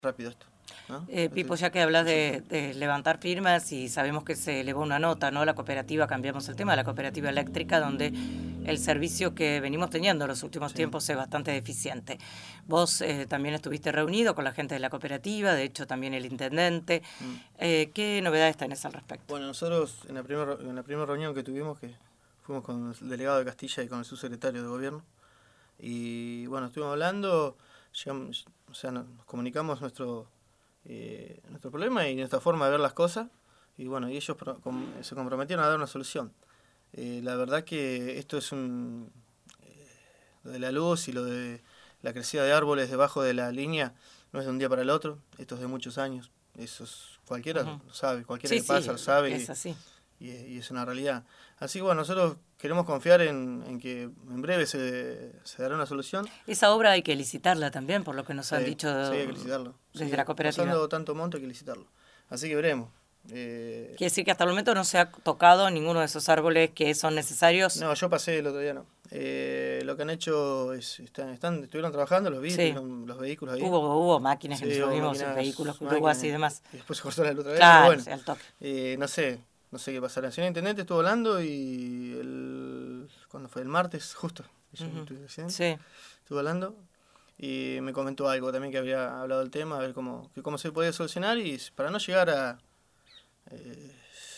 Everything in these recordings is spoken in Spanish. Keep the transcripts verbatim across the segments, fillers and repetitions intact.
rápido esto, ¿no? Eh, Pipo, ya que hablas de, de levantar firmas y sabemos que se elevó una nota, ¿no? La cooperativa, cambiamos el tema, la cooperativa eléctrica, donde el servicio que venimos teniendo en los últimos sí. tiempos es bastante deficiente. Vos eh, también estuviste reunido con la gente de la cooperativa, de hecho también el intendente. Mm. Eh, ¿Qué novedades tenés al respecto? Bueno, nosotros en la primera en la primera reunión que tuvimos, que fuimos con el delegado de Castilla y con el subsecretario de gobierno, y bueno, estuvimos hablando, llegamos, o sea, nos comunicamos nuestro eh, nuestro problema y nuestra forma de ver las cosas, y bueno, y ellos pro, com, se comprometieron a dar una solución. Eh, la verdad que esto es un... Eh, lo de la luz y lo de la crecida de árboles debajo de la línea no es de un día para el otro, esto es de muchos años, eso es, cualquiera uh-huh. lo sabe, cualquiera sí, que pasa sí, lo sabe, es así. Y, y es una realidad. Así que bueno, nosotros queremos confiar en, en que en breve se, se dará una solución. Esa obra hay que licitarla también, por lo que nos sí, han dicho sí, hay que licitarlo. desde sí, la cooperativa. Pasando tanto monto hay que licitarlo. Así que veremos. Eh, Quiere decir que hasta el momento no se ha tocado ninguno de esos árboles que son necesarios. No, yo pasé el otro día, no. Eh, lo que han hecho es, están, están estuvieron trabajando, los vi, sí. los vehículos ahí. Hubo, hubo máquinas que sí, nosotros vimos, máquinas, vehículos, grúas y demás. Y después se cortó la luz otra vez, claro, pero bueno, sí, al toque. Eh, no sé, no sé qué pasará. El señor intendente estuvo hablando y el, ¿cuándo fue? El martes, justo. Uh-huh. Sí. Estuvo hablando y me comentó algo también que había hablado del tema, a ver cómo, que cómo se podía solucionar y para no llegar a Eh,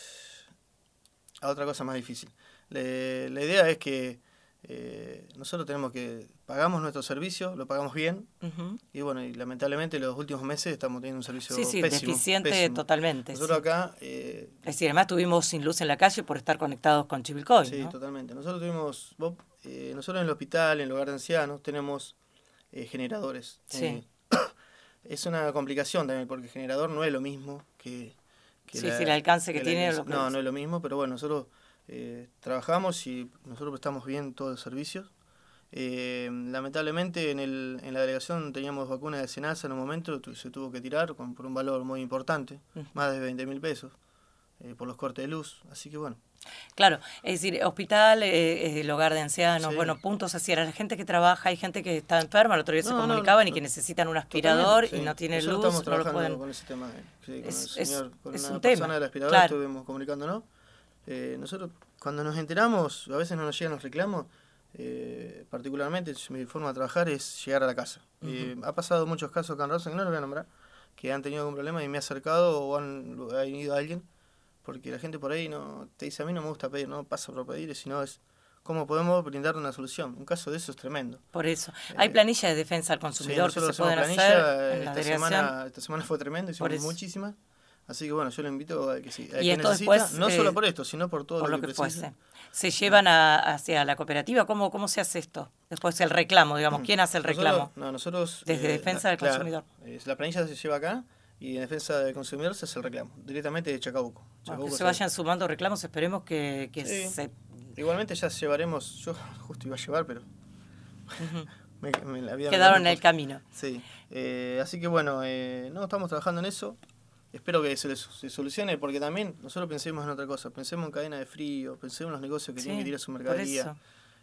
a otra cosa más difícil. Le, la idea es que eh, nosotros tenemos que pagamos nuestro servicio, lo pagamos bien, uh-huh. y bueno, y lamentablemente los últimos meses estamos teniendo un servicio sí, sí, pésimo. deficiente pésimo. totalmente. Nosotros sí. acá... Eh, es decir, además estuvimos sin luz en la calle por estar conectados con Chivilcoy, Sí, ¿no? totalmente. Nosotros tuvimos, eh, nosotros en el hospital, en el hogar de ancianos, tenemos eh, generadores. Sí. Eh, es una complicación también, porque el generador no es lo mismo que... Que sí, la, sí, el alcance que, que tiene... La, lo que no, es. no es lo mismo, pero bueno, nosotros eh, trabajamos y nosotros prestamos bien todos los servicios. Eh, lamentablemente en, el, en la delegación teníamos vacunas de Senasa en un momento, tu, se tuvo que tirar con, por un valor muy importante, mm. más de veinte mil pesos, eh, por los cortes de luz, así que bueno. Claro, es decir, hospital, eh, el hogar de ancianos, sí. bueno, puntos así, era la gente que trabaja, hay gente que está enferma, el otro día no, se comunicaban no, no, y que necesitan un aspirador sí. y no tiene Nosotros luz, estamos trabajando no lo pueden... con ese tema, eh, sí, con es, el señor, es, con es una un persona tema. del aspirador, claro. estuvimos comunicándonos. Eh, nosotros, cuando nos enteramos, a veces no nos llegan los reclamos, eh, particularmente mi forma de trabajar es llegar a la casa. Uh-huh. Eh, ha pasado muchos casos acá en Rawson, que no lo voy a nombrar, que han tenido algún problema y me ha acercado o han ha ido alguien. Porque la gente por ahí no te dice, a mí no me gusta pedir, no pasa por pedir, sino es cómo podemos brindar una solución. Un caso de eso es tremendo. Por eso. Hay planillas de defensa al consumidor sí, que se pueden planilla, hacer en la esta semana, esta semana fue tremendo, hicimos muchísimas. Así que bueno, yo le invito a que sí. A y que esto necesita, después, no eh, solo por esto, sino por todo por lo, lo que, que precisa. fuese. ¿Se llevan a, hacia la cooperativa? ¿Cómo, ¿Cómo se hace esto? Después el reclamo, digamos. ¿Quién hace el reclamo? Nosotros, no, nosotros Desde eh, defensa la, del claro, consumidor. Eh, la planilla se lleva acá. Y en defensa del consumidor se hace el reclamo, directamente de Chacabuco. Chacabuco que se vayan sumando reclamos, esperemos que, que sí. se... Igualmente ya llevaremos, yo justo iba a llevar, pero... Uh-huh. me, me la había Quedaron en el camino. Sí, eh, así que bueno, eh, no estamos trabajando en eso. Espero que se, se solucione, porque también nosotros pensemos en otra cosa. Pensemos en cadena de frío, pensemos en los negocios que sí, tienen que tirar su mercadería.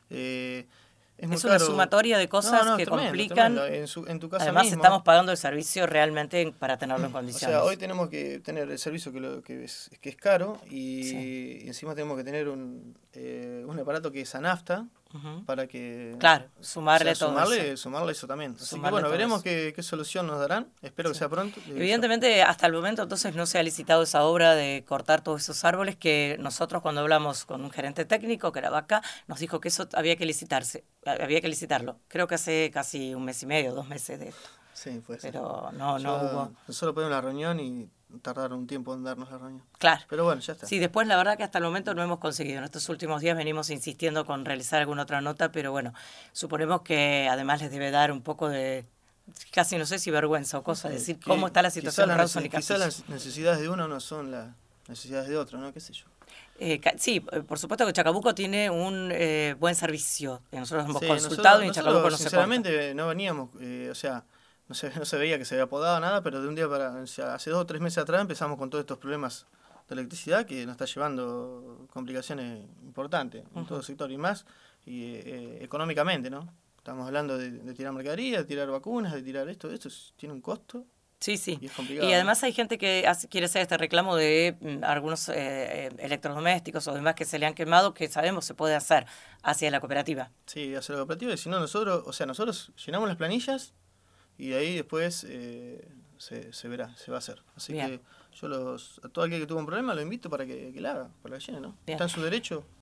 Eh, Es, es una caro. Sumatoria de cosas no, no, que tremendo, complican. Tremendo. En, su, en tu casa Además, mismo, estamos pagando el servicio realmente para tenerlo en condiciones. O sea, hoy tenemos que tener el servicio que, lo, que, es, que es caro y, sí. y encima tenemos que tener un, eh, un aparato que es a nafta uh-huh. para que... Claro, sumarle o sea, todo sumarle, eso. Sumarle eso también. Así sumarle que bueno, veremos eso. qué, qué solución nos darán. Espero sí. que sea pronto. Evidentemente, hasta el momento entonces no se ha licitado esa obra de cortar todos esos árboles que nosotros cuando hablamos con un gerente técnico, que era Vaca, nos dijo que eso había que licitarse, había que licitarlo. Creo que hace casi un mes y medio, dos meses de esto. Sí, fue Pero no, Yo, no hubo... Nosotros pedimos la reunión y tardaron un tiempo en darnos la reunión. Claro. Pero bueno, ya está. Sí, después la verdad que hasta el momento no hemos conseguido. En estos últimos días venimos insistiendo con realizar alguna otra nota, pero bueno, suponemos que además les debe dar un poco de... casi no sé si vergüenza o cosa, decir que, cómo está la situación en Rawson y Castilla. Quizás las necesidades de uno no son las necesidades de otro, ¿no? ¿Qué sé yo? Eh, sí, por supuesto que Chacabuco tiene un eh, buen servicio. Nosotros hemos sí, consultado nosotros, y en Chacabuco no se corta. Sinceramente no veníamos, eh, o sea, no se, no se veía que se había podado nada, pero de un día para, o sea, hace dos o tres meses atrás empezamos con todos estos problemas de electricidad que nos está llevando complicaciones importantes en uh-huh. todo el sector y más, y eh, económicamente, ¿no? Estamos hablando de, de tirar mercadería, de tirar vacunas, de tirar esto, esto es, tiene un costo Sí, sí. Y es complicado. Y además hay gente que hace, quiere hacer este reclamo de mm, algunos eh, electrodomésticos o demás que se le han quemado, que sabemos se puede hacer hacia la cooperativa. Sí, hacia la cooperativa, y si no nosotros, o sea, nosotros llenamos las planillas y de ahí después eh, se, se verá, se va a hacer. Así Bien. que yo los, a todo aquel que tuvo un problema lo invito para que, que la haga, para que la llene, ¿no? Bien. Está en su derecho.